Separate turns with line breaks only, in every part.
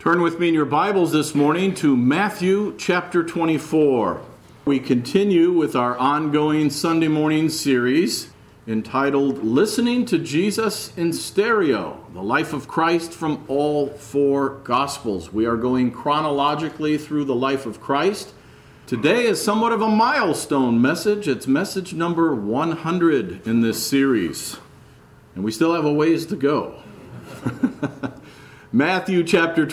Turn with me in your Bibles this morning to Matthew chapter 24. We continue with our ongoing Sunday morning series entitled Listening to Jesus in Stereo, the life of Christ from all four Gospels. We are going chronologically through the life of Christ. Today is somewhat of a milestone message. It's message number 100 in this series. And we still have a ways to go. Matthew chapter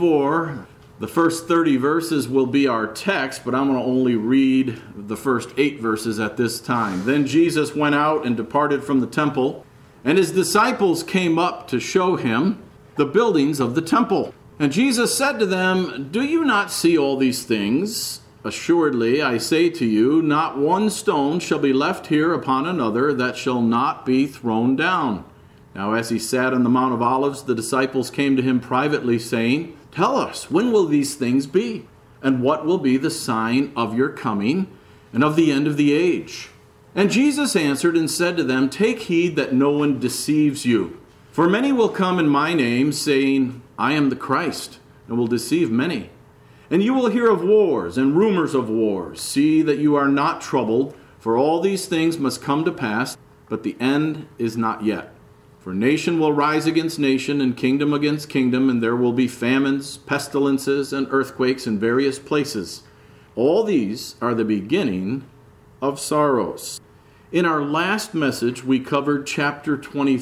24, the first 30 verses will be our text, but I'm going to only read the first 8 verses at this time. Then Jesus went out and departed from the temple, and his disciples came up to show him the buildings of the temple. And Jesus said to them, "Do you not see all these things? Assuredly, I say to you, not one stone shall be left here upon another that shall not be thrown down." Now as he sat on the Mount of Olives, the disciples came to him privately, saying, "Tell us, when will these things be? And what will be the sign of your coming and of the end of the age?" And Jesus answered and said to them, "Take heed that no one deceives you. For many will come in my name, saying, 'I am the Christ,' and will deceive many. And you will hear of wars and rumors of wars. See that you are not troubled, for all these things must come to pass, but the end is not yet. For nation will rise against nation, and kingdom against kingdom, and there will be famines, pestilences, and earthquakes in various places. All these are the beginning of sorrows." In our last message, we covered chapter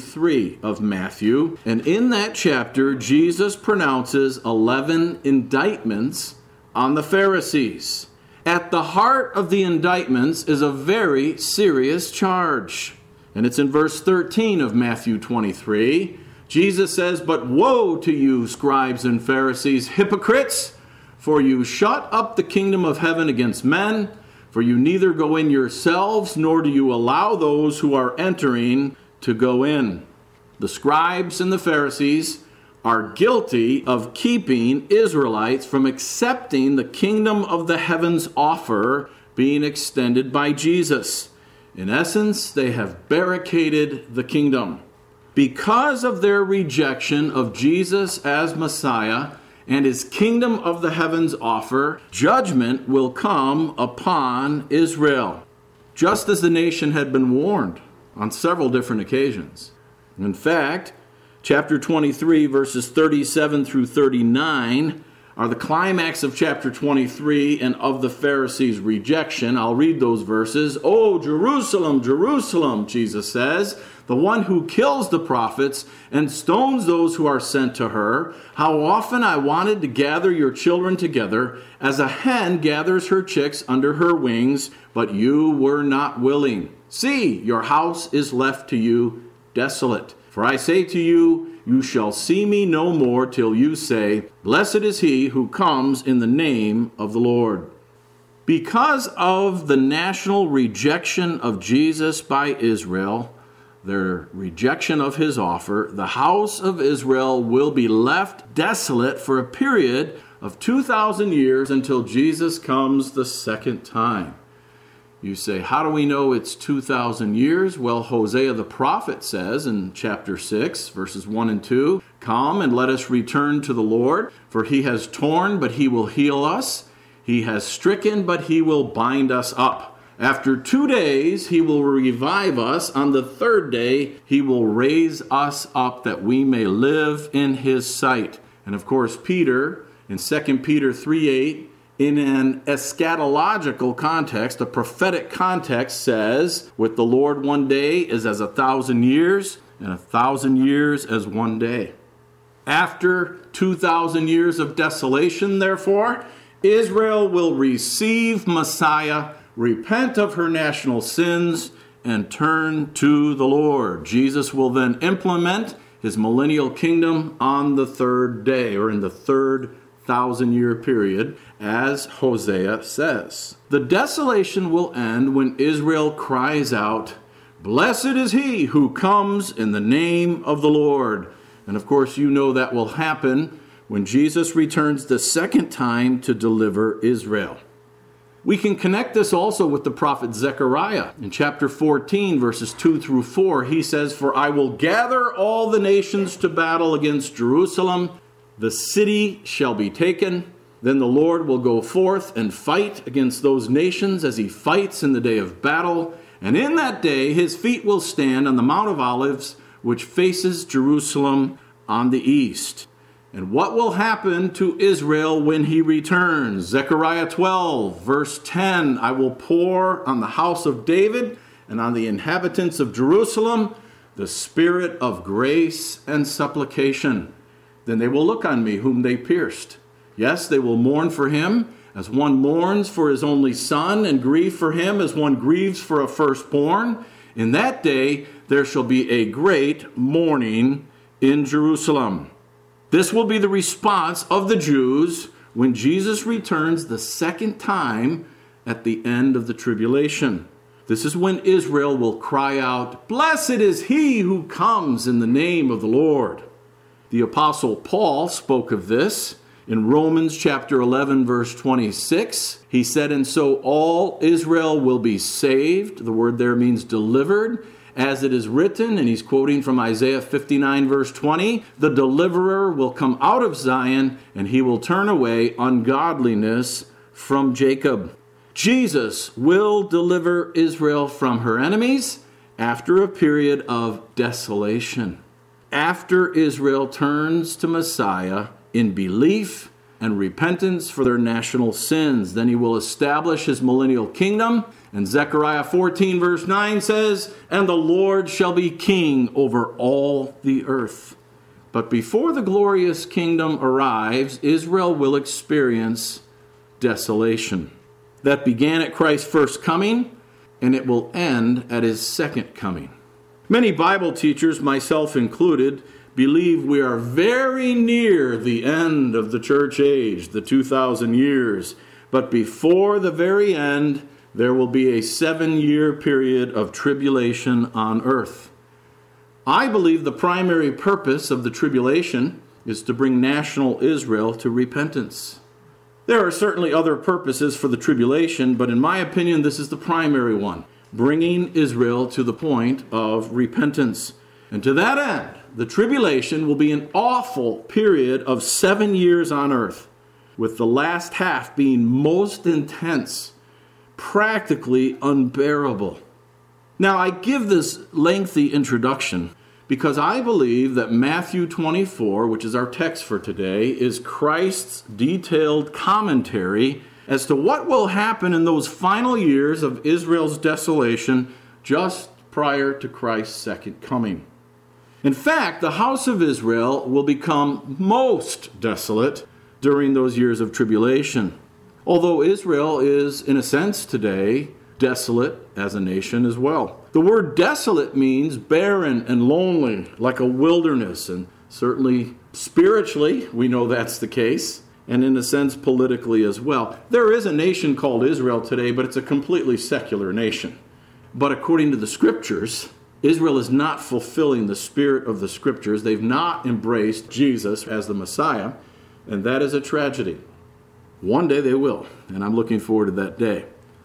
23 of Matthew, and in that chapter, Jesus pronounces 11 indictments on the Pharisees. At the heart of the indictments is a very serious charge. And it's in verse 13 of Matthew 23. Jesus says, "But woe to you, scribes and Pharisees, hypocrites! For you shut up the kingdom of heaven against men, for you neither go in yourselves, nor do you allow those who are entering to go in." The scribes and the Pharisees are guilty of keeping Israelites from accepting the kingdom of the heavens offer being extended by Jesus. In essence, they have barricaded the kingdom. Because of their rejection of Jesus as Messiah and his kingdom of the heavens offer, judgment will come upon Israel, just as the nation had been warned on several different occasions. In fact, chapter 23, verses 37 through 39, are the climax of chapter 23 and of the Pharisees' rejection. I'll read those verses. "O Jerusalem, Jerusalem," Jesus says, "the one who kills the prophets and stones those who are sent to her. How often I wanted to gather your children together, as a hen gathers her chicks under her wings, but you were not willing. See, your house is left to you desolate. For I say to you, you shall see me no more till you say, 'Blessed is he who comes in the name of the Lord.'" Because of the national rejection of Jesus by Israel, their rejection of his offer, the house of Israel will be left desolate for a period of 2,000 years until Jesus comes the second time. You say, how do we know it's 2,000 years? Well, Hosea the prophet says in chapter 6, verses 1 and 2, "Come and let us return to the Lord, for he has torn, but he will heal us. He has stricken, but he will bind us up. After 2 days, he will revive us. On the third day, he will raise us up that we may live in his sight." And of course, Peter, in 2 Peter 3:8, in an eschatological context, a prophetic context, says, "With the Lord 1 day is as 1,000 years, and 1,000 years as 1 day." After 2,000 years of desolation, therefore, Israel will receive Messiah, repent of her national sins, and turn to the Lord. Jesus will then implement his millennial kingdom on the third day, or in the third 1,000-year period, as Hosea says. The desolation will end when Israel cries out, "Blessed is he who comes in the name of the Lord." And of course, you know that will happen when Jesus returns the second time to deliver Israel. We can connect this also with the prophet Zechariah. In chapter 14, verses 2 through 4, he says, "For I will gather all the nations to battle against Jerusalem, The city shall be taken. Then the Lord will go forth and fight against those nations as he fights in the day of battle. And in that day his feet will stand on the Mount of Olives, which faces Jerusalem on the east. And what will happen to Israel when he returns? Zechariah 12, verse 10, I will pour on the house of David and on the inhabitants of Jerusalem the spirit of grace and supplication. Then they will look on me whom they pierced. Yes, they will mourn for him as one mourns for his only son, and grieve for him as one grieves for a firstborn. In that day there shall be a great mourning in Jerusalem. This will be the response of the Jews when Jesus returns the second time at the end of the tribulation. This is when Israel will cry out, "Blessed is he who comes in the name of the Lord." The Apostle Paul spoke of this in Romans chapter 11, verse 26. He said, "And so all Israel will be saved." The word there means delivered. As it is written, and he's quoting from Isaiah 59, verse 20, "The deliverer will come out of Zion, and he will turn away ungodliness from Jacob." Jesus will deliver Israel from her enemies after a period of desolation. After Israel turns to Messiah in belief and repentance for their national sins, then he will establish his millennial kingdom. And Zechariah 14 verse 9 says, "And the Lord shall be king over all the earth." But before the glorious kingdom arrives, Israel will experience desolation. That began at Christ's first coming, and it will end at his second coming. Many Bible teachers, myself included, believe we are very near the end of the church age, the 2,000 years. But before the very end, there will be a 7-year period of tribulation on earth. I believe the primary purpose of the tribulation is to bring national Israel to repentance. There are certainly other purposes for the tribulation, but in my opinion, this is the primary one, bringing Israel to the point of repentance. And to that end, the tribulation will be an awful period of 7 years on earth, with the last half being most intense, practically unbearable. Now, I give this lengthy introduction because I believe that Matthew 24, which is our text for today, is Christ's detailed commentary as to what will happen in those final years of Israel's desolation just prior to Christ's second coming. In fact, the house of Israel will become most desolate during those years of tribulation. Although Israel is, in a sense today, desolate as a nation as well. The word desolate means barren and lonely, like a wilderness, and certainly spiritually we know that's the case, and in a sense politically as well. There is a nation called Israel today, but it's a completely secular nation. But according to the scriptures, Israel is not fulfilling the spirit of the scriptures. They've not embraced Jesus as the Messiah, and that is a tragedy. One day they will, and I'm looking forward to that day.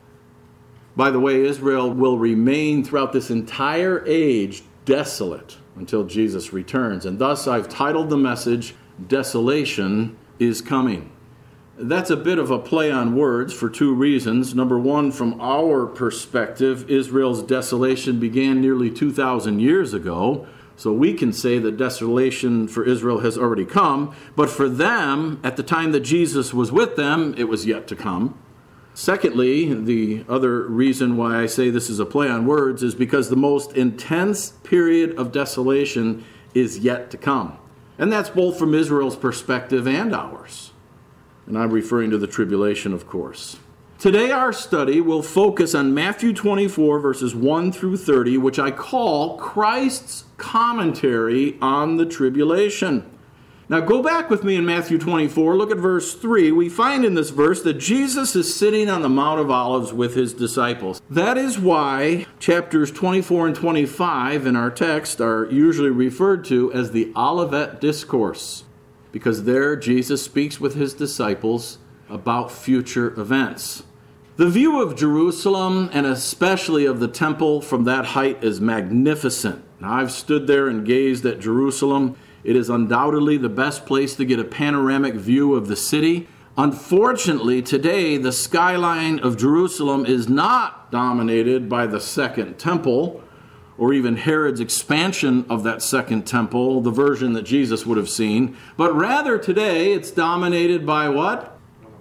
By the way, Israel will remain throughout this entire age desolate until Jesus returns. And thus I've titled the message, Desolation is Coming. That's a bit of a play on words for two reasons. Number one, from our perspective, Israel's desolation began nearly 2,000 years ago. So we can say that desolation for Israel has already come. But for them, at the time that Jesus was with them, it was yet to come. Secondly, the other reason why I say this is a play on words is because the most intense period of desolation is yet to come. And that's both from Israel's perspective and ours. And I'm referring to the tribulation, of course. Today our study will focus on Matthew 24, verses 1 through 30, which I call Christ's commentary on the tribulation. Now go back with me in Matthew 24, look at verse 3. We find in this verse that Jesus is sitting on the Mount of Olives with his disciples. That is why chapters 24 and 25 in our text are usually referred to as the Olivet Discourse, because there Jesus speaks with his disciples about future events. The view of Jerusalem, and especially of the temple from that height, is magnificent. Now, I've stood there and gazed at Jerusalem. It is undoubtedly the best place to get a panoramic view of the city. Unfortunately, today, the skyline of Jerusalem is not dominated by the Second Temple, or even Herod's expansion of that Second Temple, the version that Jesus would have seen. But rather today, it's dominated by what?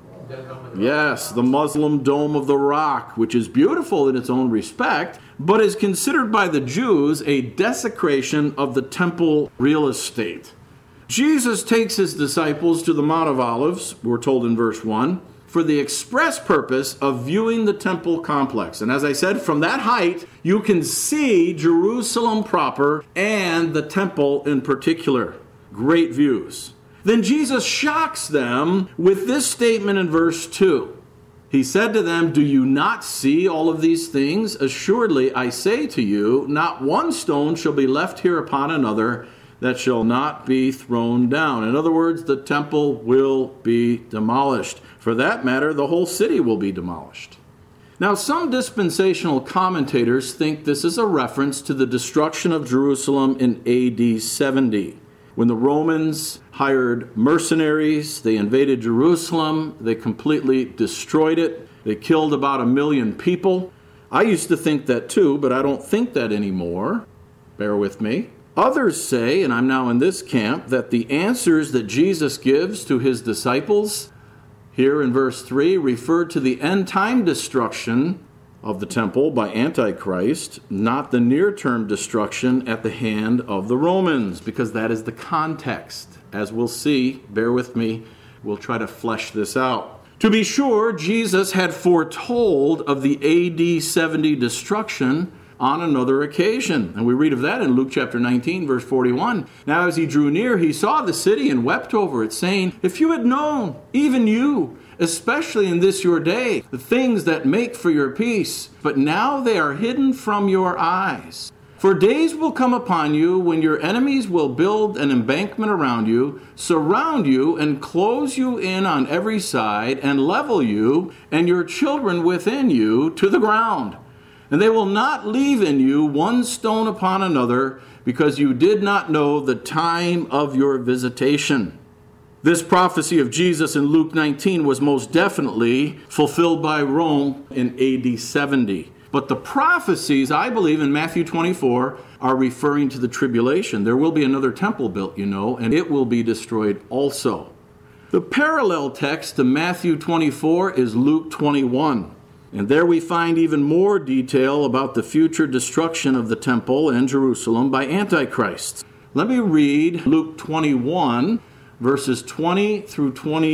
Yes, the Muslim Dome of the Rock, which is beautiful in its own respect, but is considered by the Jews a desecration of the temple real estate. Jesus takes his disciples to the Mount of Olives, we're told in verse 1, for the express purpose of viewing the temple complex. And as I said, from that height, you can see Jerusalem proper and the temple in particular. Great views. Then Jesus shocks them with this statement in verse 2. He said to them, "Do you not see all of these things? Assuredly, I say to you, not one stone shall be left here upon another that shall not be thrown down." In other words, the temple will be demolished. For that matter, the whole city will be demolished. Now, some dispensational commentators think this is a reference to the destruction of Jerusalem in AD 70. When the Romans hired mercenaries, they invaded Jerusalem, they completely destroyed it, they killed about 1 million people. I used to think that too, but I don't think that anymore. Bear with me. Others say, and I'm now in this camp, that the answers that Jesus gives to his disciples here in verse 3 refer to the end-time destruction of the temple by Antichrist, not the near-term destruction at the hand of the Romans, because that is the context. As we'll see, bear with me, we'll try to flesh this out. To be sure, Jesus had foretold of the AD 70 destruction on another occasion. And we read of that in Luke chapter 19, verse 41. Now as he drew near, he saw the city and wept over it, saying, "If you had known, even you, especially in this your day, the things that make for your peace, but now they are hidden from your eyes. For days will come upon you when your enemies will build an embankment around you, surround you, and close you in on every side, and level you and your children within you to the ground. And they will not leave in you one stone upon another, because you did not know the time of your visitation." This prophecy of Jesus in Luke 19 was most definitely fulfilled by Rome in AD 70. But the prophecies, I believe, in Matthew 24 are referring to the tribulation. There will be another temple built, and it will be destroyed also. The parallel text to Matthew 24 is Luke 21. And there we find even more detail about the future destruction of the temple and Jerusalem by Antichrist. Let me read Luke 21, verses 20 through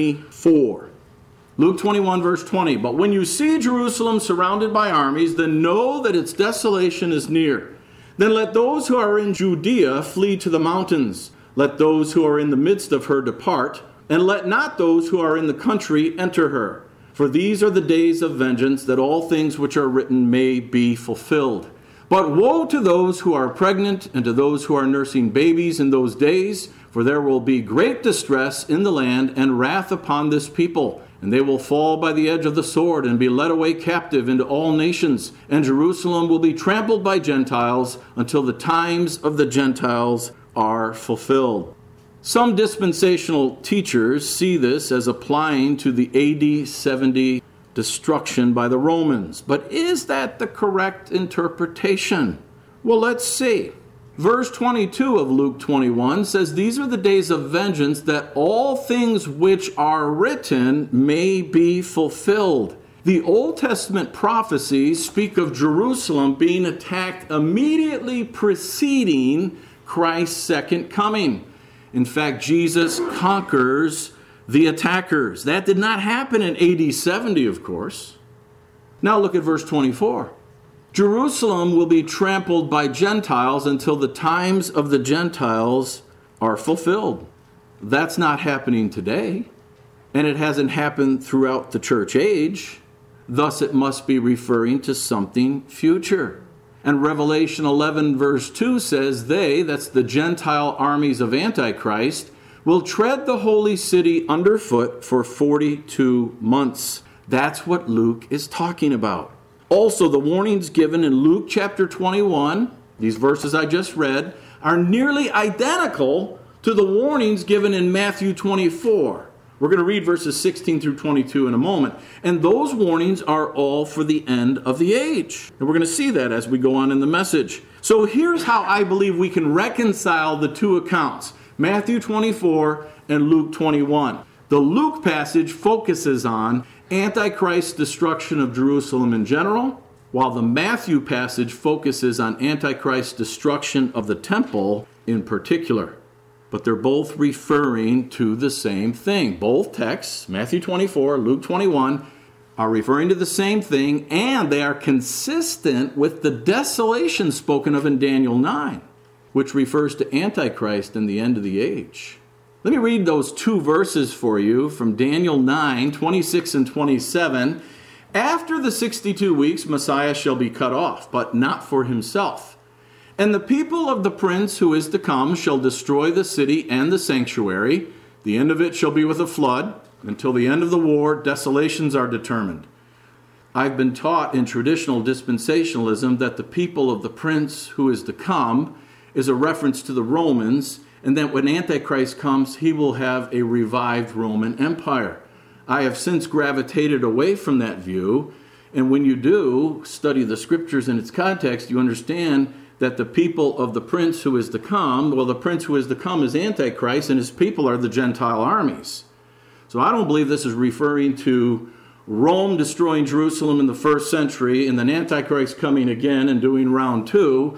24. Luke 21, verse 20. "But when you see Jerusalem surrounded by armies, then know that its desolation is near. Then let those who are in Judea flee to the mountains. Let those who are in the midst of her depart, and let not those who are in the country enter her. For these are the days of vengeance, that all things which are written may be fulfilled. But woe to those who are pregnant and to those who are nursing babies in those days, for there will be great distress in the land and wrath upon this people. And they will fall by the edge of the sword and be led away captive into all nations. And Jerusalem will be trampled by Gentiles until the times of the Gentiles are fulfilled." Some dispensational teachers see this as applying to the AD 70 destruction by the Romans. But is that the correct interpretation? Well, let's see. Verse 22 of Luke 21 says, "These are the days of vengeance, that all things which are written may be fulfilled." The Old Testament prophecies speak of Jerusalem being attacked immediately preceding Christ's second coming. In fact, Jesus conquers the attackers. That did not happen in AD 70, of course. Now look at verse 24. "Jerusalem will be trampled by Gentiles until the times of the Gentiles are fulfilled." That's not happening today, and it hasn't happened throughout the church age. Thus, it must be referring to something future. And Revelation 11 verse 2 says that's the Gentile armies of Antichrist, will tread the holy city underfoot for 42 months. That's what Luke is talking about. Also, the warnings given in Luke chapter 21, these verses I just read, are nearly identical to the warnings given in Matthew 24. We're going to read verses 16 through 22 in a moment. And those warnings are all for the end of the age. And we're going to see that as we go on in the message. So here's how I believe we can reconcile the two accounts, Matthew 24 and Luke 21. The Luke passage focuses on Antichrist's destruction of Jerusalem in general, while the Matthew passage focuses on Antichrist's destruction of the temple in particular. But they're both referring to the same thing. Both texts, Matthew 24, Luke 21, are referring to the same thing, and they are consistent with the desolation spoken of in Daniel 9, which refers to Antichrist and the end of the age. Let me read those two verses for you from Daniel 9, 26 and 27. After the 62 weeks, Messiah shall be cut off, but not for himself. And the people of the prince who is to come shall destroy the city and the sanctuary. The end of it shall be with a flood. Until the end of the war, desolations are determined. I've been taught in traditional dispensationalism that the people of the prince who is to come is a reference to the Romans, and that when Antichrist comes, he will have a revived Roman Empire. I have since gravitated away from that view, and when you do study the scriptures in its context, you understand that the people of the prince who is to come, well, the prince who is to come is Antichrist, and his people are the Gentile armies. So I don't believe this is referring to Rome destroying Jerusalem in the first century, and then Antichrist coming again and doing round two.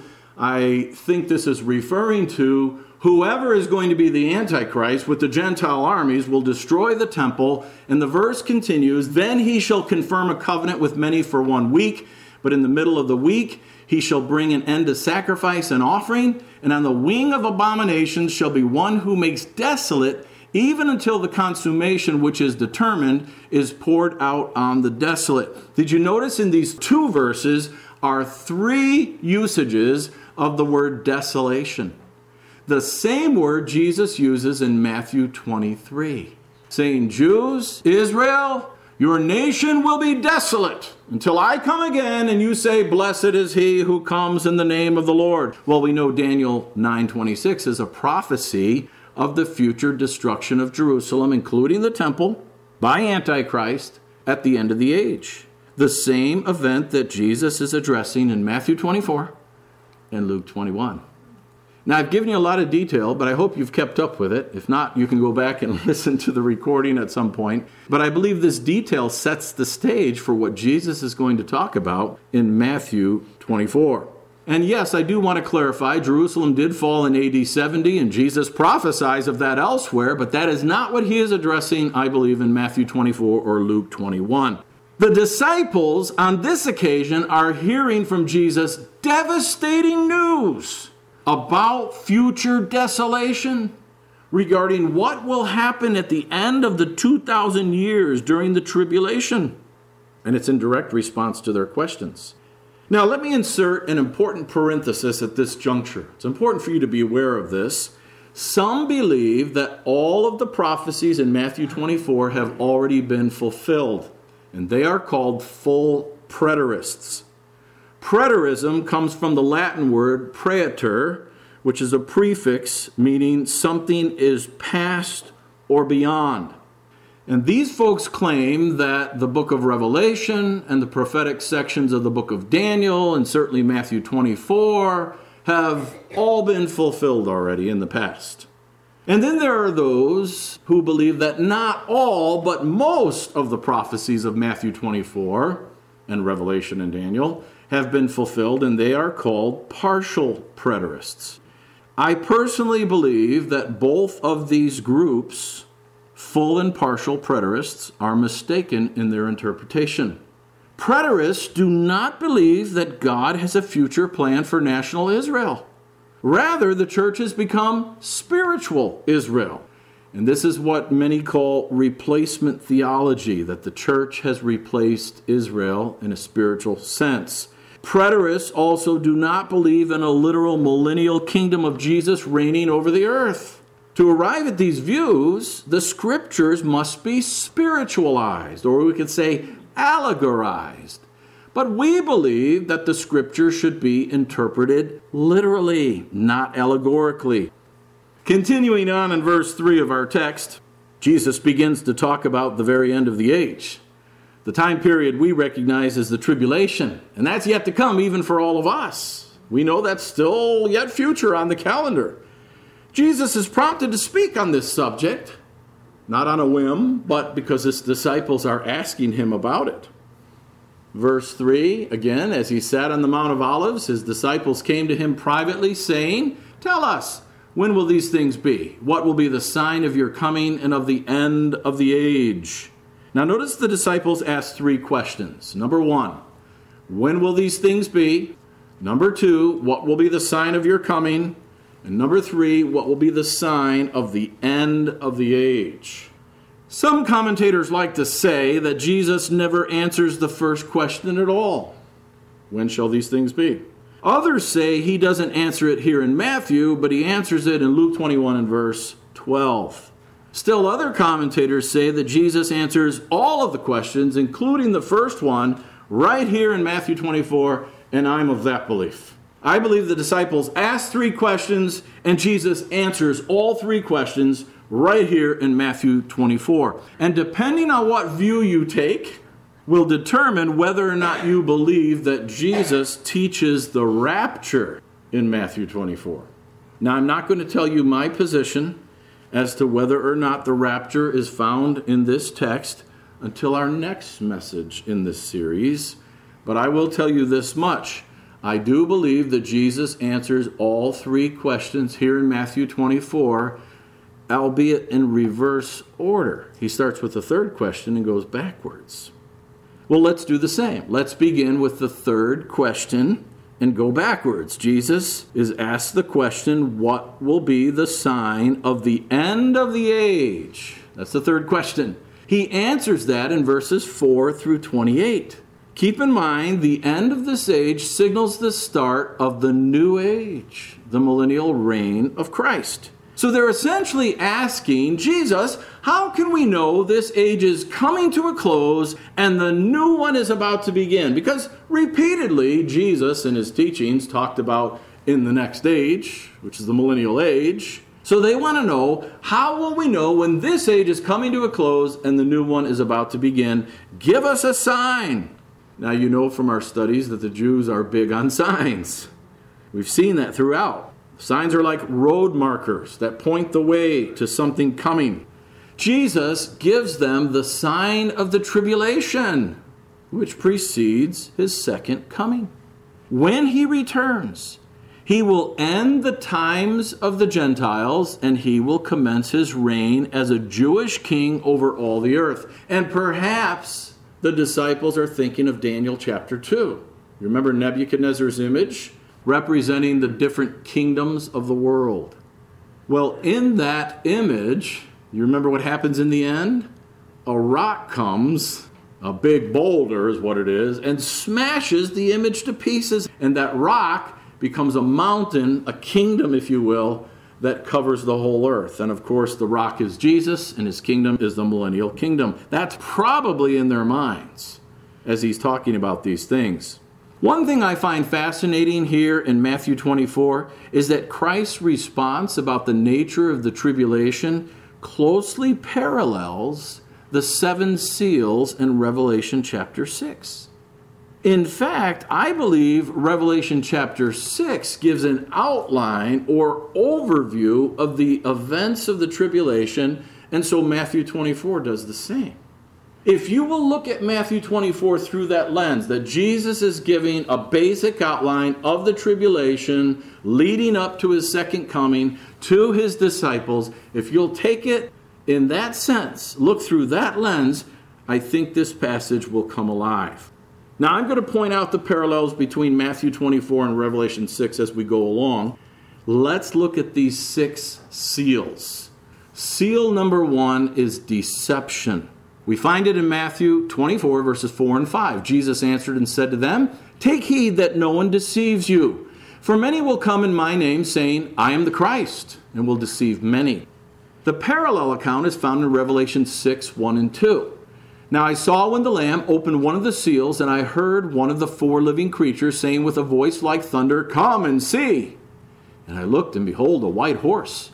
I think this is referring to whoever is going to be the Antichrist with the Gentile armies will destroy the temple, and the verse continues, then he shall confirm a covenant with many for 1 week, but in the middle of the week he shall bring an end to sacrifice and offering, and on the wing of abominations shall be one who makes desolate, even until the consummation which is determined is poured out on the desolate. Did you notice in these two verses are three usages of the word desolation? The same word Jesus uses in Matthew 23, saying, Jews, Israel, your nation will be desolate until I come again and you say, blessed is he who comes in the name of the Lord. Well, we know Daniel 9:26 is a prophecy of the future destruction of Jerusalem, including the temple, by Antichrist at the end of the age. The same event that Jesus is addressing in Matthew 24 and Luke 21. Now, I've given you a lot of detail, but I hope you've kept up with it. If not, you can go back and listen to the recording at some point. But I believe this detail sets the stage for what Jesus is going to talk about in Matthew 24. And yes, I do want to clarify, Jerusalem did fall in AD 70, and Jesus prophesies of that elsewhere, but that is not what he is addressing, I believe, in Matthew 24 or Luke 21. The disciples on this occasion are hearing from Jesus devastating news about future desolation regarding what will happen at the end of the 2,000 years during the tribulation. And it's in direct response to their questions. Now, let me insert an important parenthesis at this juncture. It's important for you to be aware of this. Some believe that all of the prophecies in Matthew 24 have already been fulfilled, and they are called full preterists. Preterism comes from the Latin word praeter, which is a prefix meaning something is past or beyond. And these folks claim that the book of Revelation and the prophetic sections of the book of Daniel and certainly Matthew 24 have all been fulfilled already in the past. And then there are those who believe that not all, but most of the prophecies of Matthew 24 and Revelation and Daniel have been fulfilled, and they are called partial preterists. I personally believe that both of these groups, full and partial preterists, are mistaken in their interpretation. Preterists do not believe that God has a future plan for national Israel. Rather, the church has become spiritual Israel. And this is what many call replacement theology, that the church has replaced Israel in a spiritual sense. Preterists also do not believe in a literal millennial kingdom of Jesus reigning over the earth. To arrive at these views, the scriptures must be spiritualized, or we could say allegorized. But we believe that the scripture should be interpreted literally, not allegorically. Continuing on in verse 3 of our text, Jesus begins to talk about the very end of the age. The time period we recognize as the tribulation, and that's yet to come even for all of us. We know that's still yet future on the calendar. Jesus is prompted to speak on this subject, not on a whim, but because his disciples are asking him about it. Verse 3, again, as he sat on the Mount of Olives, his disciples came to him privately, saying, "Tell us, when will these things be? What will be the sign of your coming and of the end of the age?" Now notice the disciples asked 3 questions. Number 1, when will these things be? Number 2, what will be the sign of your coming? And number 3, what will be the sign of the end of the age? Some commentators like to say that Jesus never answers the first question at all. When shall these things be? Others say he doesn't answer it here in Matthew, but he answers it in Luke 21 and verse 12. Still, other commentators say that Jesus answers all of the questions, including the first one, right here in Matthew 24, and I'm of that belief. I believe the disciples asked 3 questions, and Jesus answers all 3 questions right here in Matthew 24. And depending on what view you take, will determine whether or not you believe that Jesus teaches the rapture in Matthew 24. Now, I'm not going to tell you my position as to whether or not the rapture is found in this text until our next message in this series, but I will tell you this much. I do believe that Jesus answers all 3 questions here in Matthew 24, albeit in reverse order. He starts with the 3rd question and goes backwards. Well, let's do the same. Let's begin with the 3rd question and go backwards. Jesus is asked the question, what will be the sign of the end of the age? That's the 3rd question. He answers that in verses 4 through 28. Keep in mind, the end of this age signals the start of the new age, the millennial reign of Christ. So they're essentially asking Jesus, how can we know this age is coming to a close and the new one is about to begin? Because repeatedly, Jesus in his teachings talked about in the next age, which is the millennial age. So they want to know, how will we know when this age is coming to a close and the new one is about to begin? Give us a sign. Now, you know from our studies that the Jews are big on signs. We've seen that throughout. Signs are like road markers that point the way to something coming. Jesus gives them the sign of the tribulation, which precedes his second coming. When he returns, he will end the times of the Gentiles, and he will commence his reign as a Jewish king over all the earth. And perhaps the disciples are thinking of Daniel chapter 2. You remember Nebuchadnezzar's image representing the different kingdoms of the world. Well, in that image, you remember what happens in the end? A rock comes, a big boulder is what it is, and smashes the image to pieces. And that rock becomes a mountain, a kingdom, if you will, that covers the whole earth. And of course, the rock is Jesus, and his kingdom is the millennial kingdom. That's probably in their minds as he's talking about these things. One thing I find fascinating here in Matthew 24 is that Christ's response about the nature of the tribulation closely parallels the 7 seals in Revelation chapter 6. In fact, I believe Revelation chapter 6 gives an outline or overview of the events of the tribulation, and so Matthew 24 does the same. If you will look at Matthew 24 through that lens, that Jesus is giving a basic outline of the tribulation leading up to his second coming to his disciples, if you'll take it in that sense, look through that lens, I think this passage will come alive. Now, I'm going to point out the parallels between Matthew 24 and Revelation 6 as we go along. Let's look at these 6 seals. Seal number 1 is deception. We find it in Matthew 24, verses 4 and 5. Jesus answered and said to them, "Take heed that no one deceives you. For many will come in my name, saying, 'I am the Christ,' and will deceive many." The parallel account is found in Revelation 6, 1 and 2. "Now I saw when the Lamb opened one of the seals, and I heard one of the 4 living creatures saying with a voice like thunder, 'Come and see.' And I looked, and behold, a white horse.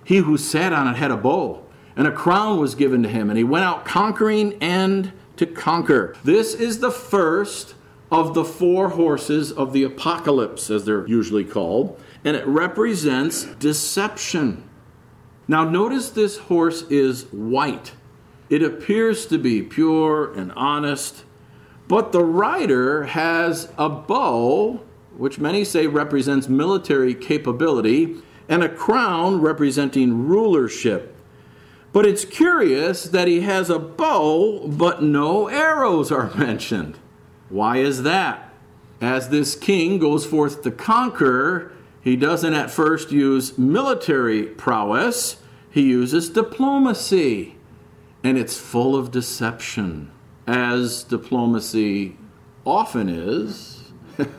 He who sat on it had a bow, and a crown was given to him, and he went out conquering and to conquer. This is the first of the 4 horses of the apocalypse, as they're usually called, and it represents deception. Now notice this horse is white. It appears to be pure and honest, but the rider has a bow, which many say represents military capability, and a crown representing rulership. But it's curious that he has a bow, but no arrows are mentioned. Why is that? As this king goes forth to conquer, he doesn't at first use military prowess, he uses diplomacy. And it's full of deception, as diplomacy often is,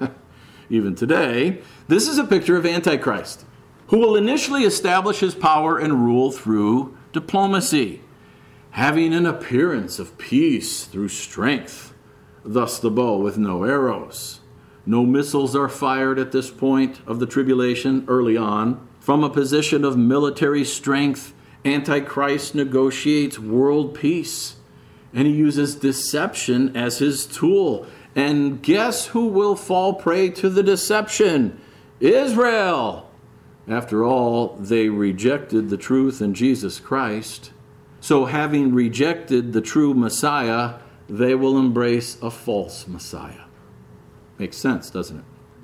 even today. This is a picture of Antichrist, who will initially establish his power and rule through diplomacy, having an appearance of peace through strength, thus the bow with no arrows. No missiles are fired at this point of the tribulation early on. From a position of military strength, Antichrist negotiates world peace, and he uses deception as his tool. And guess who will fall prey to the deception? Israel! After all, they rejected the truth in Jesus Christ. So having rejected the true Messiah, they will embrace a false Messiah. Makes sense, doesn't it?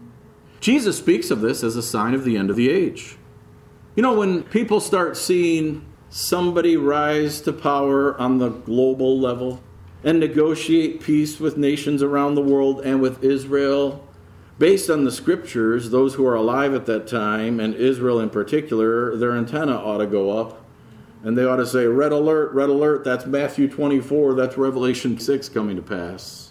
Jesus speaks of this as a sign of the end of the age. You know, when people start seeing somebody rise to power on the global level and negotiate peace with nations around the world and with Israel, based on the scriptures, those who are alive at that time, and Israel in particular, their antenna ought to go up. And they ought to say, red alert, that's Matthew 24, that's Revelation 6 coming to pass.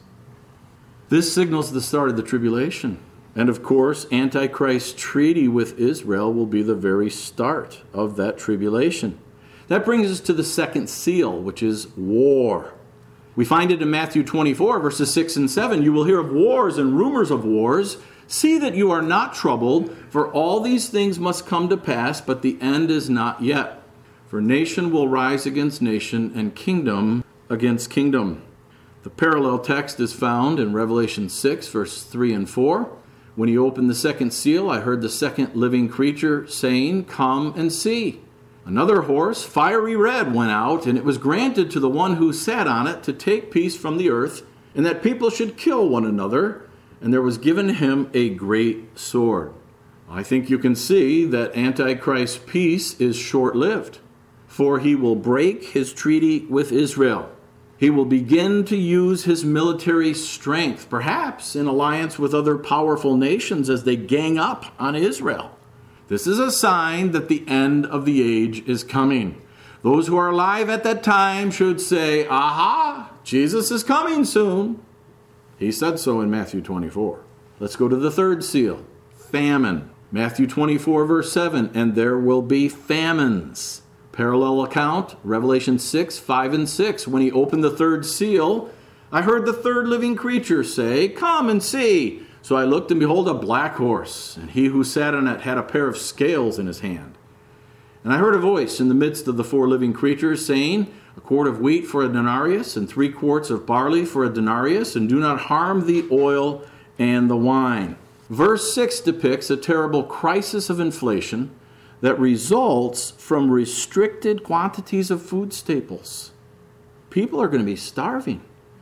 This signals the start of the tribulation. And of course, Antichrist's treaty with Israel will be the very start of that tribulation. That brings us to the second seal, which is war. We find it in Matthew 24, verses 6 and 7. You will hear of wars and rumors of wars. See that you are not troubled, for all these things must come to pass, but the end is not yet. For nation will rise against nation, and kingdom against kingdom. The parallel text is found in Revelation 6, verses 3 and 4. When he opened the second seal, I heard the second living creature saying, Come and see. Another horse, fiery red, went out, and it was granted to the one who sat on it to take peace from the earth, and that people should kill one another, and there was given him a great sword. I think you can see that Antichrist's peace is short-lived, for he will break his treaty with Israel. He will begin to use his military strength, perhaps in alliance with other powerful nations as they gang up on Israel. This is a sign that the end of the age is coming. Those who are alive at that time should say, Aha, Jesus is coming soon. He said so in Matthew 24. Let's go to the third seal, famine. Matthew 24, verse 7, and there will be famines. Parallel account, Revelation 6, 5 and 6. When he opened the third seal, I heard the third living creature say, Come and see. So I looked, and behold, a black horse, and he who sat on it had a pair of scales in his hand. And I heard a voice in the midst of the four living creatures saying, A quart of wheat for a denarius, and 3 quarts of barley for a denarius, and do not harm the oil and the wine. Verse 6 depicts a terrible crisis of inflation that results from restricted quantities of food staples. People are going to be starving.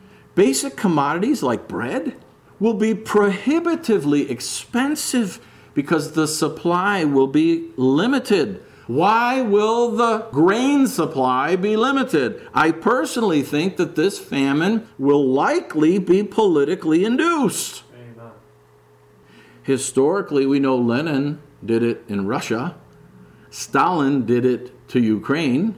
Basic commodities like bread will be prohibitively expensive because the supply will be limited. Why will the grain supply be limited? I personally think that this famine will likely be politically induced. Amen. Historically, we know Lenin did it in Russia. Stalin did it to Ukraine.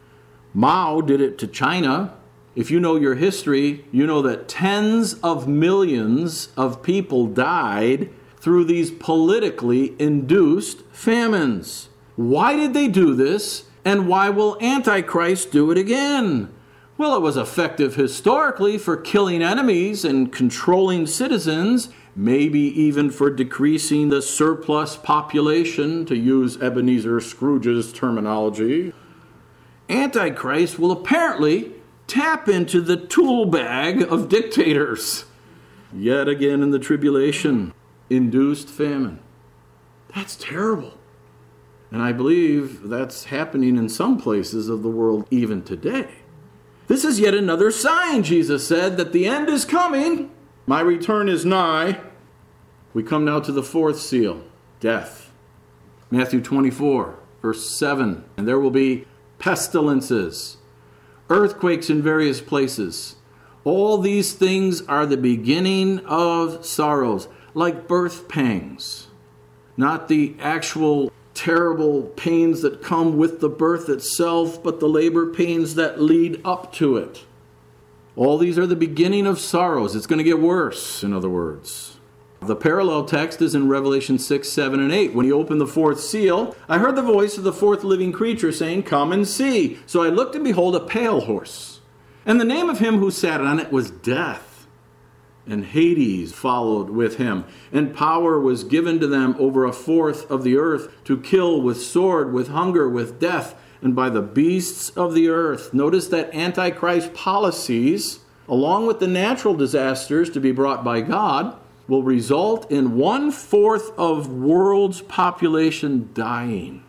Mao did it to China. If you know your history, you know that tens of millions of people died through these politically induced famines. Why did they do this, and why will Antichrist do it again? Well, it was effective historically for killing enemies and controlling citizens, maybe even for decreasing the surplus population, to use Ebenezer Scrooge's terminology. Antichrist will apparently tap into the tool bag of dictators. Yet again in the tribulation, induced famine. That's terrible. And I believe that's happening in some places of the world even today. This is yet another sign, Jesus said, that the end is coming. My return is nigh. We come now to the fourth seal, death. Matthew 24, verse 7. And there will be pestilences, earthquakes in various places. All these things are the beginning of sorrows, like birth pangs. Not the actual terrible pains that come with the birth itself, but the labor pains that lead up to it. All these are the beginning of sorrows. It's going to get worse, in other words. The parallel text is in Revelation 6, 7, and 8. When you open the fourth seal, I heard the voice of the fourth living creature saying, "Come and see." So I looked, and behold, a pale horse. And the name of him who sat on it was Death. And Hades followed with him. And power was given to them over a fourth of the earth, to kill with sword, with hunger, with death, and by the beasts of the earth. Notice that Antichrist policies, along with the natural disasters to be brought by God, will result in 1/4 of world's population dying.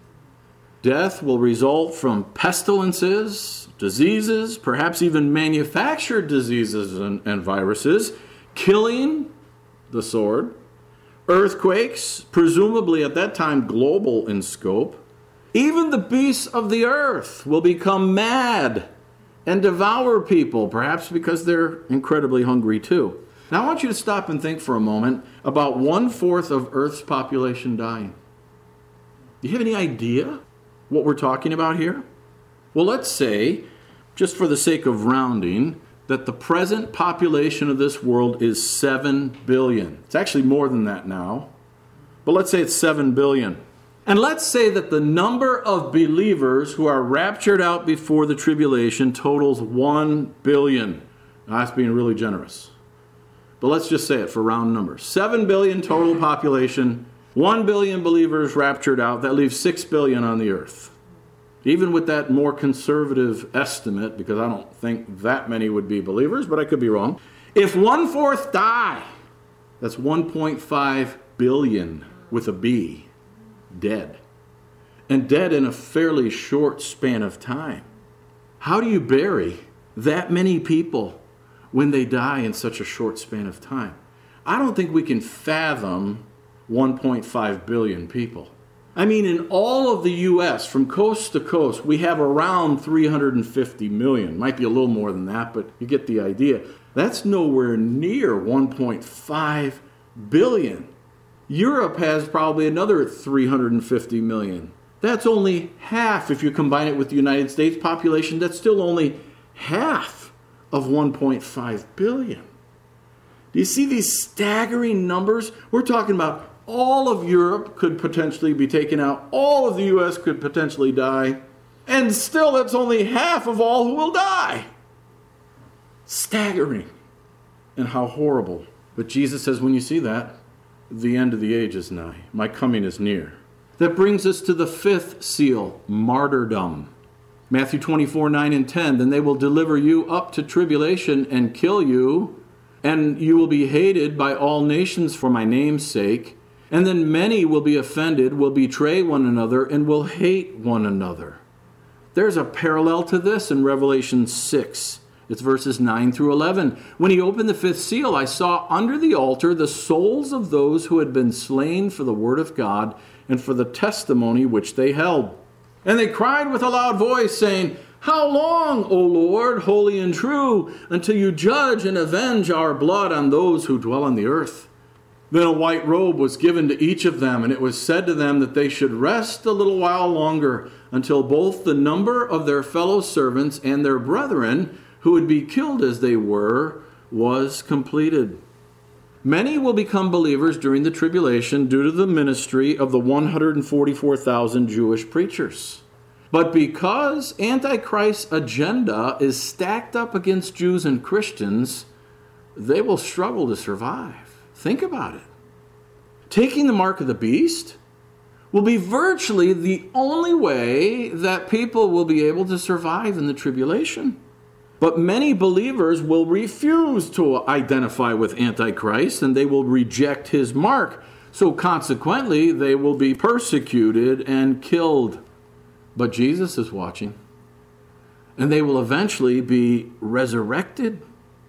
Death will result from pestilences, diseases, perhaps even manufactured diseases and viruses, killing, the sword, earthquakes, presumably at that time global in scope. Even the beasts of the earth will become mad and devour people, perhaps because they're incredibly hungry too. Now I want you to stop and think for a moment about 1/4 of Earth's population dying. Do you have any idea what we're talking about here? Well, let's say, just for the sake of rounding, that the present population of this world is 7 billion. It's actually more than that now, but let's say it's 7 billion. And let's say that the number of believers who are raptured out before the tribulation totals 1 billion. Now, that's being really generous. But let's just say it for round numbers. 7 billion total population, 1 billion believers raptured out. That leaves 6 billion on the earth. Even with that more conservative estimate, because I don't think that many would be believers, but I could be wrong. If 1/4 die, that's 1.5 billion with a B, dead. And dead in a fairly short span of time. How do you bury that many people when they die in such a short span of time? I don't think we can fathom 1.5 billion people. I mean, in all of the U.S., from coast to coast, we have around 350 million. Might be a little more than that, but you get the idea. That's nowhere near 1.5 billion. Europe has probably another 350 million. That's only half. If you combine it with the United States population, that's still only half of 1.5 billion. Do you see these staggering numbers? We're talking about all of Europe could potentially be taken out. All of the U.S. could potentially die. And still, that's only half of all who will die. Staggering. And how horrible. But Jesus says, when you see that, the end of the age is nigh. My coming is near. That brings us to the fifth seal, martyrdom. Matthew 24, 9 and 10. Then they will deliver you up to tribulation and kill you, and you will be hated by all nations for my name's sake. And then many will be offended, will betray one another, and will hate one another. There's a parallel to this in Revelation 6. It's verses 9 through 11. When he opened the fifth seal, I saw under the altar the souls of those who had been slain for the word of God and for the testimony which they held. And they cried with a loud voice, saying, How long, O Lord, holy and true, until you judge and avenge our blood on those who dwell on the earth? Then a white robe was given to each of them, and it was said to them that they should rest a little while longer, until both the number of their fellow servants and their brethren, who would be killed as they were, was completed. Many will become believers during the tribulation due to the ministry of the 144,000 Jewish preachers. But because Antichrist's agenda is stacked up against Jews and Christians, they will struggle to survive. Think about it. Taking the mark of the beast will be virtually the only way that people will be able to survive in the tribulation. But many believers will refuse to identify with Antichrist, and they will reject his mark. So consequently, they will be persecuted and killed. But Jesus is watching. And they will eventually be resurrected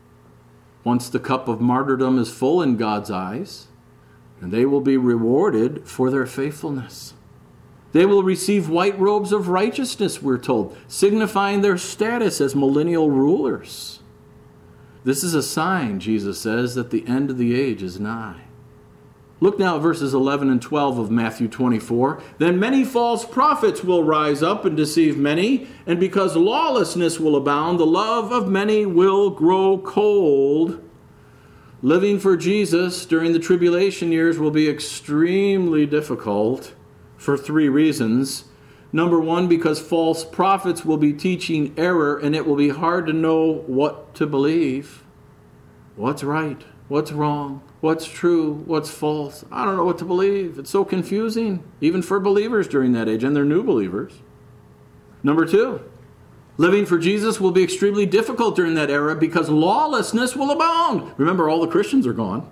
once the cup of martyrdom is full in God's eyes. And they will be rewarded for their faithfulness. They will receive white robes of righteousness, we're told, signifying their status as millennial rulers. This is a sign, Jesus says, that the end of the age is nigh. Look now at verses 11 and 12 of Matthew 24. Then many false prophets will rise up and deceive many, and because lawlessness will abound, the love of many will grow cold. Living for Jesus during the tribulation years will be extremely difficult for three reasons. Number one, because false prophets will be teaching error, and it will be hard to know what to believe. What's right? What's wrong? What's true? What's false? I don't know what to believe. It's so confusing, even for believers during that age, and they're new believers. Number two, living for Jesus will be extremely difficult during that era because lawlessness will abound. Remember, all the Christians are gone.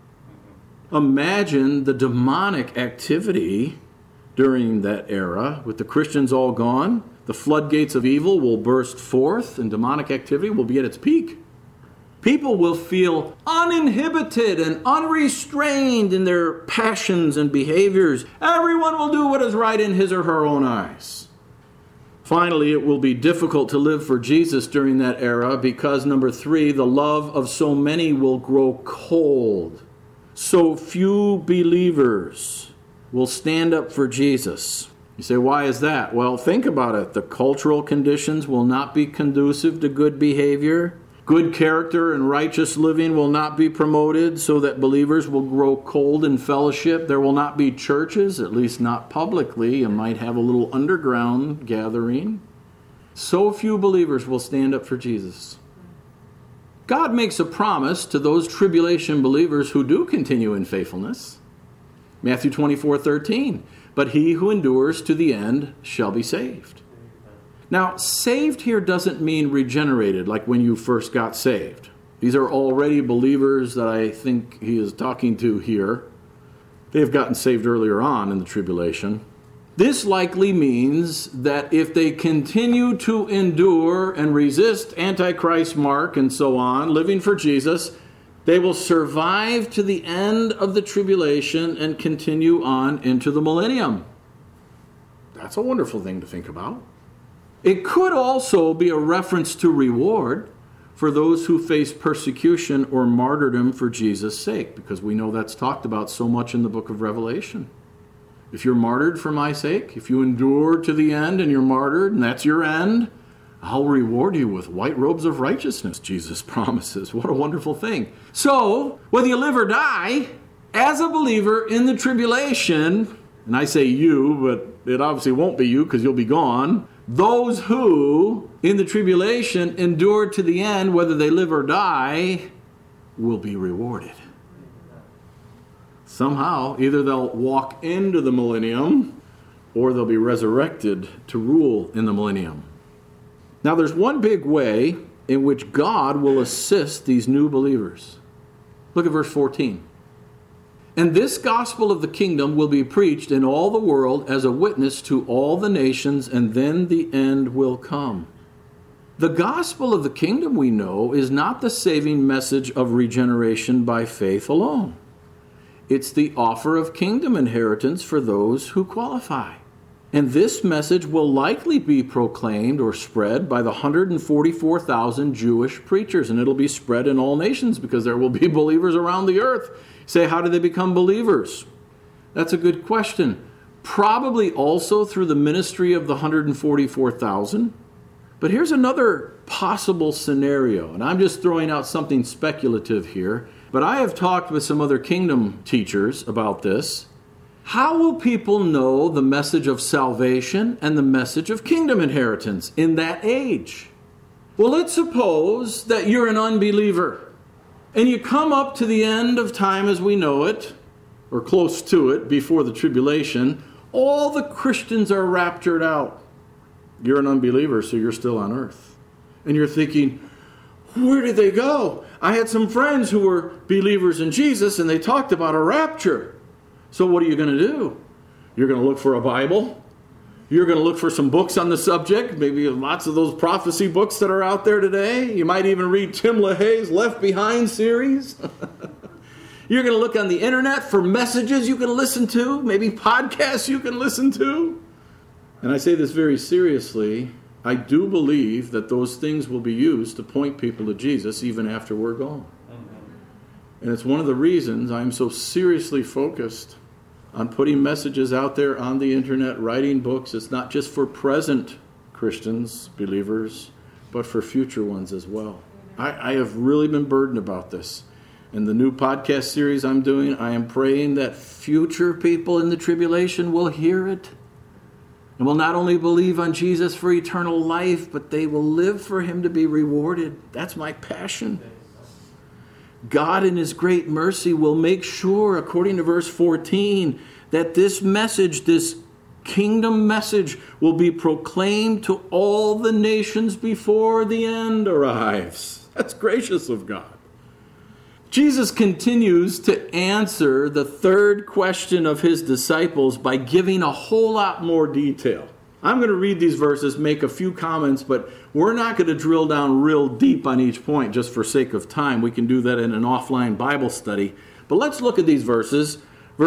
Imagine the demonic activity during that era. With the Christians all gone, the floodgates of evil will burst forth and demonic activity will be at its peak. People will feel uninhibited and unrestrained in their passions and behaviors. Everyone will do what is right in his or her own eyes. Finally, it will be difficult to live for Jesus during that era because, number three, the love of so many will grow cold. So few believers will stand up for Jesus. You say, why is that? Well, think about it. The cultural conditions will not be conducive to good behavior. Good character and righteous living will not be promoted so that believers will grow cold in fellowship. There will not be churches, at least not publicly. You might have a little underground gathering. So few believers will stand up for Jesus. God makes a promise to those tribulation believers who do continue in faithfulness. Matthew 24:13, but he who endures to the end shall be saved. Now, saved here doesn't mean regenerated, like when you first got saved. These are already believers that I think he is talking to here. They've gotten saved earlier on in the tribulation. This likely means that if they continue to endure and resist Antichrist's mark and so on, living for Jesus, they will survive to the end of the tribulation and continue on into the millennium. That's a wonderful thing to think about. It could also be a reference to reward for those who face persecution or martyrdom for Jesus' sake, because we know that's talked about so much in the book of Revelation. If you're martyred for my sake, if you endure to the end and you're martyred and that's your end, I'll reward you with white robes of righteousness, Jesus promises. What a wonderful thing. So, whether you live or die, as a believer in the tribulation, and I say you, but it obviously won't be you because you'll be gone, those who, in the tribulation, endure to the end, whether they live or die, will be rewarded. Somehow, either they'll walk into the millennium, or they'll be resurrected to rule in the millennium. Now, there's one big way in which God will assist these new believers. Look at verse 14. And this gospel of the kingdom will be preached in all the world as a witness to all the nations, and then the end will come. The gospel of the kingdom, we know, is not the saving message of regeneration by faith alone. It's the offer of kingdom inheritance for those who qualify. And this message will likely be proclaimed or spread by the 144,000 Jewish preachers, and it'll be spread in all nations because there will be believers around the earth. Say, how do they become believers? That's a good question. Probably also through the ministry of the 144,000. But here's another possible scenario, and I'm just throwing out something speculative here, but I have talked with some other kingdom teachers about this. How will people know the message of salvation and the message of kingdom inheritance in that age? Well, let's suppose that you're an unbeliever. And you come up to the end of time as we know it, or close to it, before the tribulation, all the Christians are raptured out. You're an unbeliever, so you're still on earth. And you're thinking, where did they go? I had some friends who were believers in Jesus, and they talked about a rapture. So what are you going to do? You're going to look for a Bible. You're going to look for some books on the subject, maybe lots of those prophecy books that are out there today. You might even read Tim LaHaye's Left Behind series. You're going to look on the internet for messages you can listen to, maybe podcasts you can listen to. And I say this very seriously. I do believe that those things will be used to point people to Jesus even after we're gone. And it's one of the reasons I'm so seriously focused on putting messages out there on the internet, writing books. It's not just for present Christians, believers, but for future ones as well. I have really been burdened about this. In the new podcast series I'm doing, I am praying that future people in the tribulation will hear it and will not only believe on Jesus for eternal life, but they will live for him to be rewarded. That's my passion. God in his great mercy will make sure, according to verse 14, that this message, this kingdom message, will be proclaimed to all the nations before the end arrives. That's gracious of God. Jesus continues to answer the third question of his disciples by giving a whole lot more detail. I'm going to read these verses, make a few comments, but we're not going to drill down real deep on each point just for sake of time. We can do that in an offline Bible study. But let's look at these verses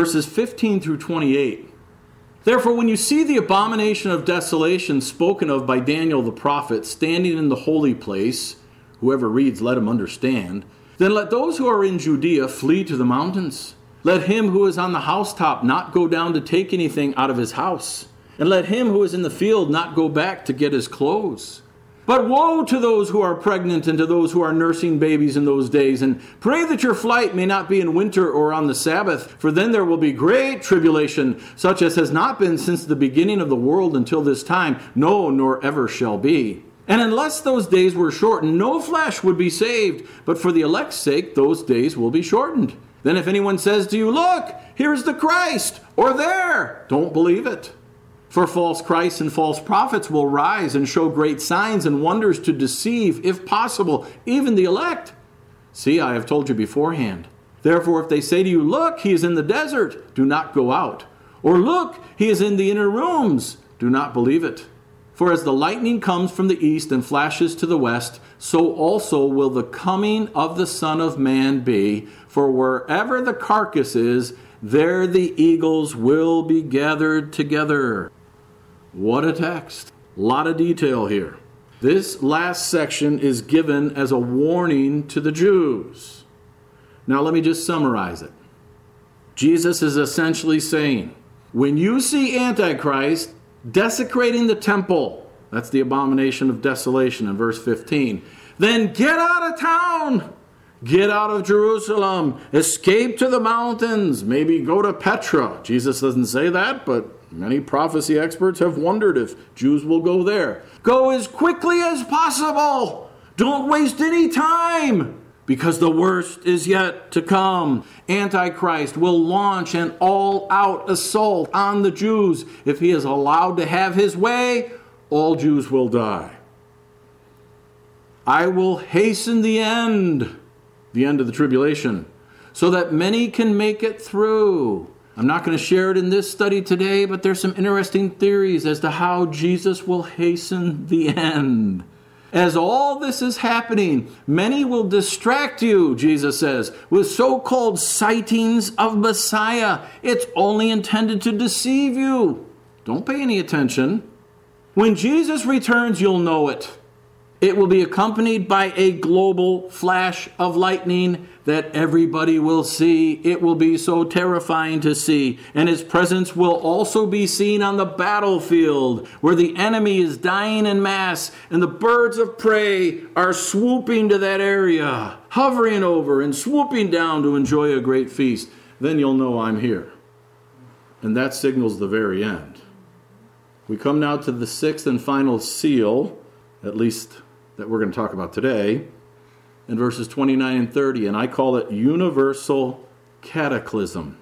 15 through 28. Therefore, when you see the abomination of desolation spoken of by Daniel the prophet standing in the holy place, whoever reads, let him understand, then let those who are in Judea flee to the mountains. Let him who is on the housetop not go down to take anything out of his house. And let him who is in the field not go back to get his clothes. But woe to those who are pregnant and to those who are nursing babies in those days. And pray that your flight may not be in winter or on the Sabbath, for then there will be great tribulation, such as has not been since the beginning of the world until this time, no, nor ever shall be. And unless those days were shortened, no flesh would be saved. But for the elect's sake, those days will be shortened. Then if anyone says to you, look, here's the Christ, or there, don't believe it. For false Christs and false prophets will rise and show great signs and wonders to deceive, if possible, even the elect. See, I have told you beforehand. Therefore, if they say to you, look, he is in the desert, do not go out. Or look, he is in the inner rooms, do not believe it. For as the lightning comes from the east and flashes to the west, so also will the coming of the Son of Man be. For wherever the carcass is, there the eagles will be gathered together. What a text. A lot of detail here. This last section is given as a warning to the Jews. Now let me just summarize it. Jesus is essentially saying, when you see Antichrist desecrating the temple, that's the abomination of desolation in verse 15, then get out of town. Get out of Jerusalem. Escape to the mountains. Maybe go to Petra. Jesus doesn't say that, but many prophecy experts have wondered if Jews will go there. Go as quickly as possible. Don't waste any time, because the worst is yet to come. Antichrist will launch an all-out assault on the Jews. If he is allowed to have his way, all Jews will die. I will hasten the end of the tribulation, so that many can make it through. I'm not going to share it in this study today, but there's some interesting theories as to how Jesus will hasten the end. As all this is happening, many will distract you, Jesus says, with so-called sightings of Messiah. It's only intended to deceive you. Don't pay any attention. When Jesus returns, you'll know it. It will be accompanied by a global flash of lightning that everybody will see. It will be so terrifying to see. And his presence will also be seen on the battlefield, where the enemy is dying en masse, and the birds of prey are swooping to that area, hovering over and swooping down to enjoy a great feast. Then you'll know I'm here. And that signals the very end. We come now to the sixth and final seal, at least that we're going to talk about today. in verses 29 and 30, and I call it universal cataclysm.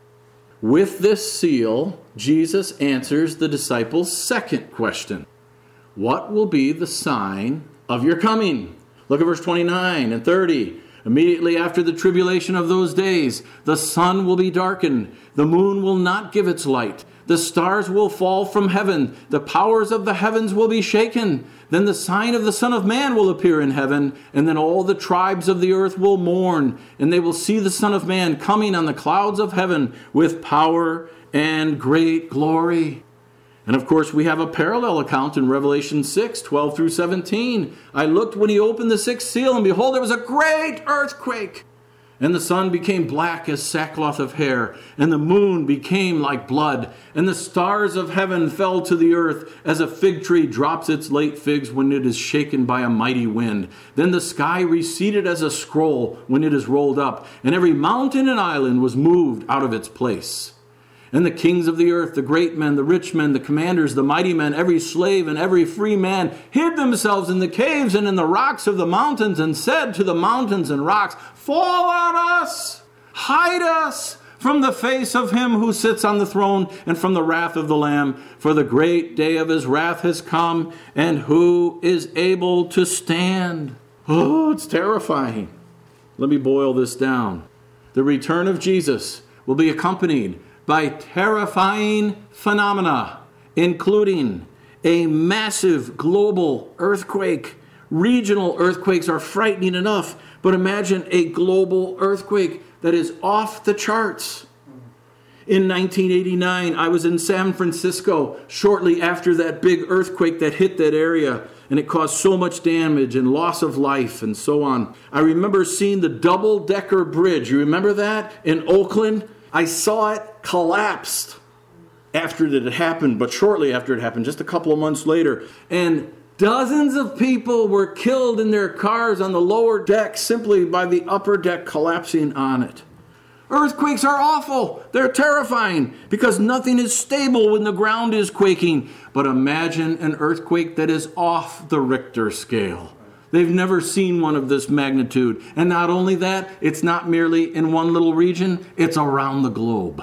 With this seal, Jesus answers the disciples' second question. What will be the sign of your coming? Look at verse 29 and 30. Immediately after the tribulation of those days, the sun will be darkened, the moon will not give its light, the stars will fall from heaven, the powers of the heavens will be shaken. Then the sign of the Son of Man will appear in heaven, and then all the tribes of the earth will mourn, and they will see the Son of Man coming on the clouds of heaven with power and great glory. And of course, we have a parallel account in Revelation 6, 12 through 17. I looked when he opened the sixth seal, and behold, there was a great earthquake. And the sun became black as sackcloth of hair, and the moon became like blood, and the stars of heaven fell to the earth, as a fig tree drops its late figs when it is shaken by a mighty wind. Then the sky receded as a scroll when it is rolled up, and every mountain and island was moved out of its place. And the kings of the earth, the great men, the rich men, the commanders, the mighty men, every slave and every free man, hid themselves in the caves and in the rocks of the mountains, and said to the mountains and rocks, Fall on us, hide us from the face of him who sits on the throne and from the wrath of the Lamb. For the great day of his wrath has come, and who is able to stand? Oh, it's terrifying. Let me boil this down. The return of Jesus will be accompanied by terrifying phenomena, including a massive global earthquake. Regional earthquakes are frightening enough, but imagine a global earthquake that is off the charts. In 1989, I was in San Francisco shortly after that big earthquake that hit that area, and it caused so much damage and loss of life and so on. I remember seeing the double-decker bridge. You remember that? In Oakland? I saw it collapsed after it had happened, but shortly after it happened, just a couple of months later. And dozens of people were killed in their cars on the lower deck simply by the upper deck collapsing on it. Earthquakes are awful. They're terrifying because nothing is stable when the ground is quaking. But imagine an earthquake that is off the Richter scale. They've never seen one of this magnitude. And not only that, it's not merely in one little region, it's around the globe.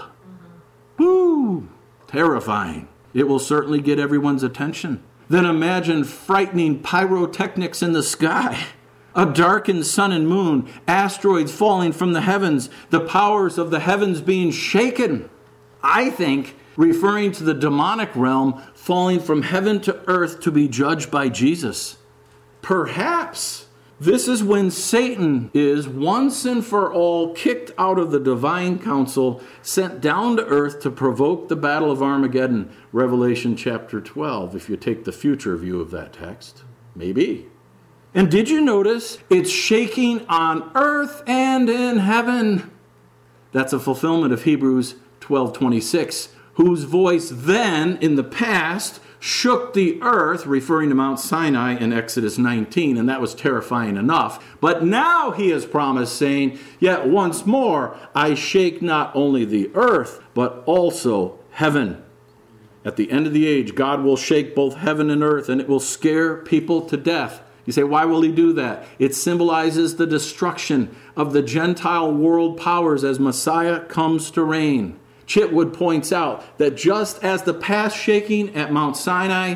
Woo! Terrifying. It will certainly get everyone's attention. Then imagine frightening pyrotechnics in the sky. A darkened sun and moon, asteroids falling from the heavens, the powers of the heavens being shaken. I think referring to the demonic realm falling from heaven to earth to be judged by Jesus. Perhaps this is when Satan is once and for all kicked out of the divine council, sent down to earth to provoke the battle of Armageddon, Revelation chapter 12, if you take the future view of that text. Maybe. And did you notice it's shaking on earth and in heaven? That's a fulfillment of Hebrews 12:26, whose voice then, in the past, shook the earth, referring to Mount Sinai in Exodus 19, and that was terrifying enough. But now he has promised, saying, Yet once more I shake not only the earth, but also heaven. At the end of the age, God will shake both heaven and earth, and it will scare people to death. You say, why will he do that? It symbolizes the destruction of the Gentile world powers as Messiah comes to reign. Chitwood points out that just as the past shaking at Mount Sinai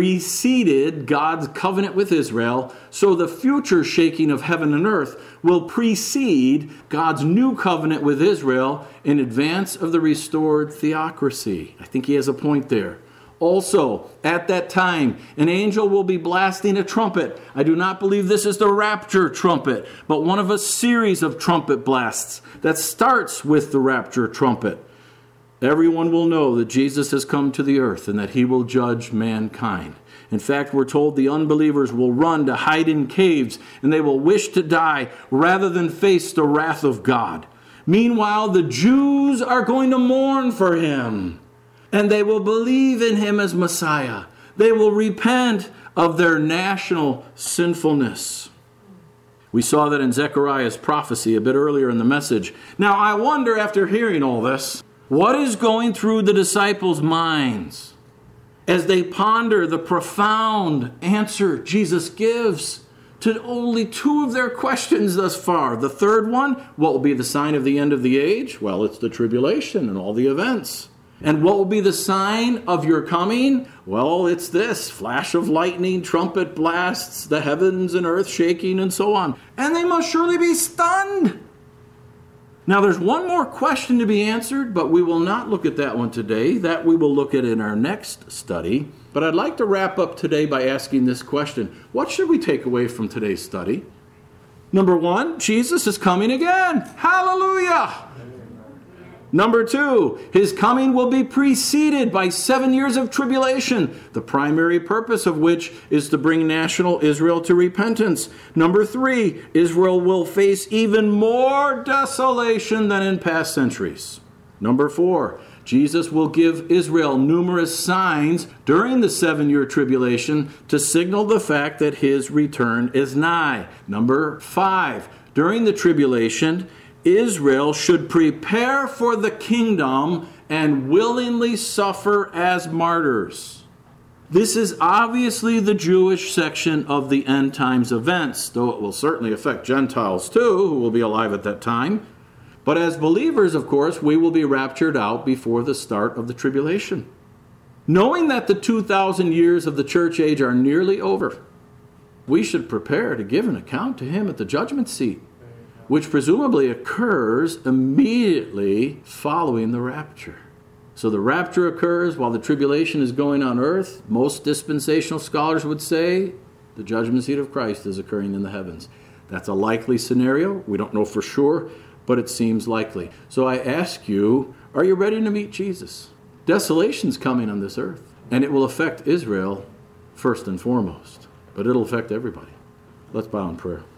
preceded God's covenant with Israel, so the future shaking of heaven and earth will precede God's new covenant with Israel in advance of the restored theocracy. I think he has a point there. Also, at that time, an angel will be blasting a trumpet. I do not believe this is the rapture trumpet, but one of a series of trumpet blasts that starts with the rapture trumpet. Everyone will know that Jesus has come to the earth and that he will judge mankind. In fact, we're told the unbelievers will run to hide in caves and they will wish to die rather than face the wrath of God. Meanwhile, the Jews are going to mourn for him and they will believe in him as Messiah. They will repent of their national sinfulness. We saw that in Zechariah's prophecy a bit earlier in the message. Now, I wonder, after hearing all this, what is going through the disciples' minds as they ponder the profound answer Jesus gives to only two of their questions thus far. The third one, what will be the sign of the end of the age? Well, it's the tribulation and all the events. And what will be the sign of your coming? Well, it's this: flash of lightning, trumpet blasts, the heavens and earth shaking, and so on. And they must surely be stunned. Now, there's one more question to be answered, but we will not look at that one today. That we will look at in our next study. But I'd like to wrap up today by asking this question. What should we take away from today's study? Number one, Jesus is coming again. Hallelujah! Number two, his coming will be preceded by 7 years of tribulation, the primary purpose of which is to bring national Israel to repentance. Number three, Israel will face even more desolation than in past centuries. Number four, Jesus will give Israel numerous signs during the 7-year tribulation to signal the fact that his return is nigh. Number five, during the tribulation, Israel should prepare for the kingdom and willingly suffer as martyrs. This is obviously the Jewish section of the end times events, though it will certainly affect Gentiles too, who will be alive at that time. But as believers, of course, we will be raptured out before the start of the tribulation. Knowing that the 2,000 years of the church age are nearly over, we should prepare to give an account to him at the judgment seat, which presumably occurs immediately following the rapture. So the rapture occurs while the tribulation is going on earth. Most dispensational scholars would say the judgment seat of Christ is occurring in the heavens. That's a likely scenario. We don't know for sure, but it seems likely. So I ask you, are you ready to meet Jesus? Desolation's coming on this earth, and it will affect Israel first and foremost, but it'll affect everybody. Let's bow in prayer.